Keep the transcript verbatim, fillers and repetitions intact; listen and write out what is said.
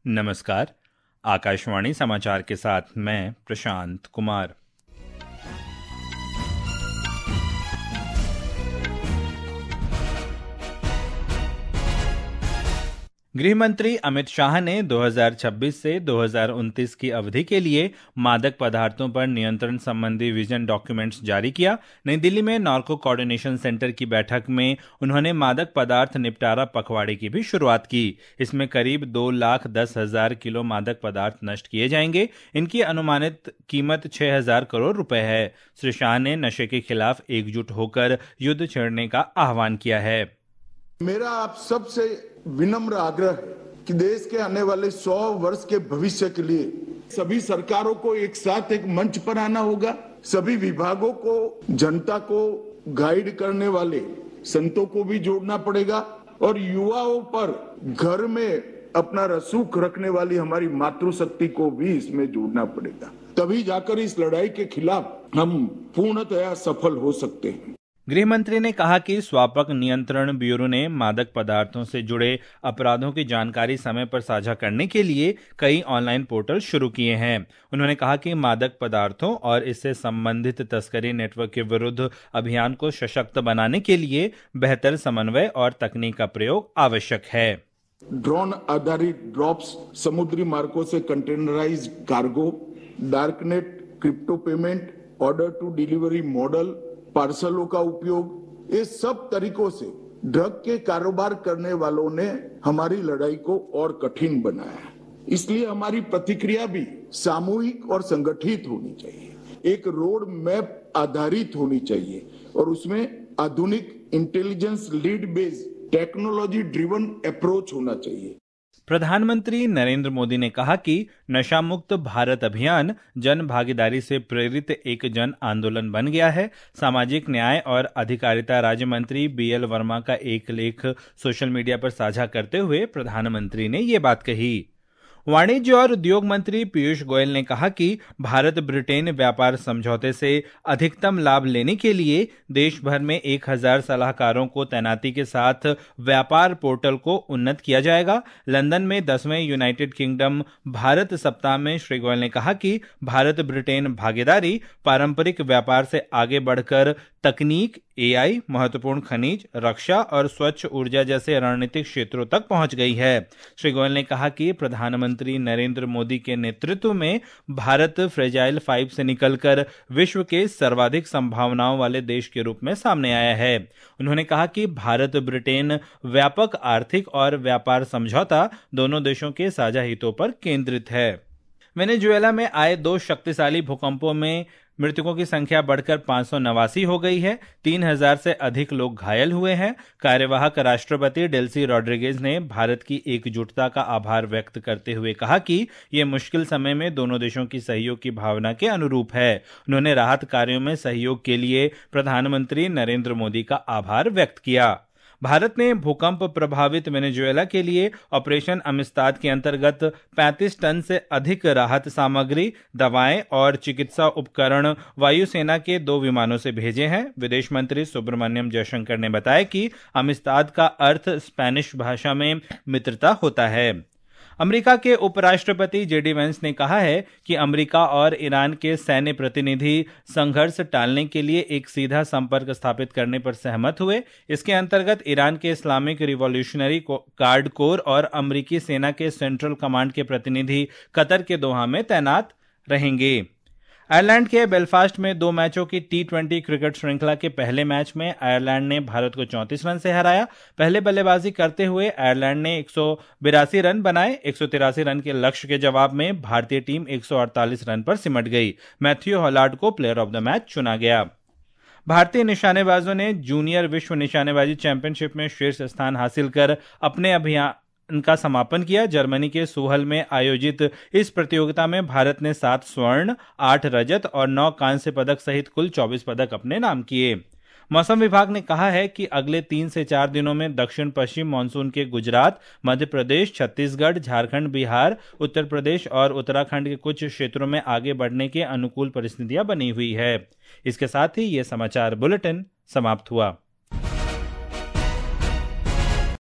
नमस्कार। आकाशवाणी समाचार के साथ मैं प्रशांत कुमार। गृह मंत्री अमित शाह ने दो हज़ार छब्बीस से दो हज़ार उनतीस की अवधि के लिए मादक पदार्थों पर नियंत्रण संबंधी विजन डॉक्यूमेंट्स जारी किया। नई दिल्ली में नार्को कोऑर्डिनेशन सेंटर की बैठक में उन्होंने मादक पदार्थ निपटारा पखवाड़े की भी शुरुआत की। इसमें करीब दो लाख दस हजार किलो मादक पदार्थ नष्ट किए जाएंगे। इनकी अनुमानित कीमत छह हजार करोड़ रुपए है। श्री शाह ने नशे के खिलाफ एकजुट होकर युद्ध छेड़ने का आह्वान किया है। मेरा आप सबसे विनम्र आग्रह है कि देश के आने वाले सौ वर्ष के भविष्य के लिए सभी सरकारों को एक साथ एक मंच पर आना होगा। सभी विभागों को, जनता को गाइड करने वाले संतों को भी जोड़ना पड़ेगा और युवाओं पर घर में अपना रसूख रखने वाली हमारी मातृशक्ति को भी इसमें जोड़ना पड़ेगा। तभी जाकर इस लड़ाई के खिलाफ हम पूर्णतया सफल हो सकते हैं। गृह मंत्री ने कहा कि स्वापक नियंत्रण ब्यूरो ने मादक पदार्थों से जुड़े अपराधों की जानकारी समय पर साझा करने के लिए कई ऑनलाइन पोर्टल शुरू किए हैं। उन्होंने कहा कि मादक पदार्थों और इससे संबंधित तस्करी नेटवर्क के विरुद्ध अभियान को सशक्त बनाने के लिए बेहतर समन्वय और तकनीक का प्रयोग आवश्यक है। ड्रोन आधारित ड्रॉप्स, समुद्री मार्गों से containerized cargo, darknet, crypto payment, order to delivery model, पार्सलों का उपयोग, ये सब तरीकों से ड्रग के कारोबार करने वालों ने हमारी लड़ाई को और कठिन बनाया। इसलिए हमारी प्रतिक्रिया भी सामूहिक और संगठित होनी चाहिए, एक रोड मैप आधारित होनी चाहिए और उसमें आधुनिक intelligence lead based technology driven approach होना चाहिए। प्रधानमंत्री नरेंद्र मोदी ने कहा कि नशा मुक्त भारत अभियान जन भागीदारी से प्रेरित एक जन आंदोलन बन गया है। सामाजिक न्याय और अधिकारिता राज्य मंत्री बी एल वर्मा का एक लेख सोशल मीडिया पर साझा करते हुए प्रधानमंत्री ने ये बात कही। वाणिज्य और उद्योग मंत्री पीयूष गोयल ने कहा कि भारत ब्रिटेन व्यापार समझौते से अधिकतम लाभ लेने के लिए देश भर में एक हजार सलाहकारों को तैनाती के साथ व्यापार पोर्टल को उन्नत किया जाएगा। लंदन में दसवें यूनाइटेड किंगडम भारत सप्ताह में श्री गोयल ने कहा कि भारत ब्रिटेन भागीदारी पारंपरिक व्यापार से आगे बढ़कर तकनीक, ए आई, महत्वपूर्ण खनिज, रक्षा और स्वच्छ ऊर्जा जैसे रणनीतिक क्षेत्रों तक पहुंच गई है। श्री गोयल ने कहा कि प्रधानमंत्री नरेंद्र मोदी के नेतृत्व में भारत फ्रेजाइल फाइव से निकलकर विश्व के सर्वाधिक संभावनाओं वाले देश के रूप में सामने आया है। उन्होंने कहा कि भारत ब्रिटेन व्यापक आर्थिक और व्यापार समझौता दोनों देशों के साझा हितों पर केंद्रित है। वेनेजुएला में आए दो शक्तिशाली भूकंपों में मृतकों की संख्या बढ़कर पांच सौ नवासी हो गई है। तीन हजार से अधिक लोग घायल हुए हैं। कार्यवाहक राष्ट्रपति डेल्सी रॉड्रिगेज ने भारत की एकजुटता का आभार व्यक्त करते हुए कहा कि यह मुश्किल समय में दोनों देशों की सहयोग की भावना के अनुरूप है। उन्होंने राहत कार्यों में सहयोग के लिए प्रधानमंत्री नरेंद्र मोदी का आभार व्यक्त किया। भारत ने भूकंप प्रभावित वेनेजुएला के लिए ऑपरेशन अमिस्ताद के अंतर्गत पैंतीस टन से अधिक राहत सामग्री, दवाएं और चिकित्सा उपकरण वायुसेना के दो विमानों से भेजे हैं। विदेश मंत्री सुब्रमण्यम जयशंकर ने बताया कि अमिस्ताद का अर्थ स्पेनिश भाषा में मित्रता होता है। अमेरिका के उपराष्ट्रपति जे डी वेंस ने कहा है कि अमेरिका और ईरान के सैन्य प्रतिनिधि संघर्ष टालने के लिए एक सीधा संपर्क स्थापित करने पर सहमत हुए। इसके अंतर्गत ईरान के इस्लामिक रिवॉल्यूशनरी गार्ड कोर और अमेरिकी सेना के सेंट्रल कमांड के प्रतिनिधि कतर के दोहा में तैनात रहेंगे। आयरलैंड के बेलफास्ट में दो मैचों की टी ट्वेंटी क्रिकेट श्रृंखला के पहले मैच में आयरलैंड ने भारत को चौंतीस रन से हराया। पहले बल्लेबाजी करते हुए आयरलैंड ने एक सौ बिरासी रन बनाए। एक सौ तिरासी रन के लक्ष्य के जवाब में भारतीय टीम एक सौ अड़तालीस रन पर सिमट गई। मैथ्यू हॉलार्ड को प्लेयर ऑफ द मैच चुना गया। भारतीय निशानेबाजों ने जूनियर विश्व निशानेबाजी चैंपियनशिप में शीर्ष स्थान हासिल कर अपने अभियान का समापन किया। जर्मनी के सुहल में आयोजित इस प्रतियोगिता में भारत ने सात स्वर्ण, आठ रजत और नौ कांस्य पदक सहित कुल चौबीस पदक अपने नाम किए। मौसम विभाग ने कहा है कि अगले तीन से चार दिनों में दक्षिण पश्चिम मानसून के गुजरात, मध्य प्रदेश, छत्तीसगढ़, झारखंड, बिहार, उत्तर प्रदेश और उत्तराखंड के कुछ क्षेत्रों में आगे बढ़ने के अनुकूल परिस्थितियां बनी हुई है। इसके साथ ही ये समाचार बुलेटिन समाप्त हुआ।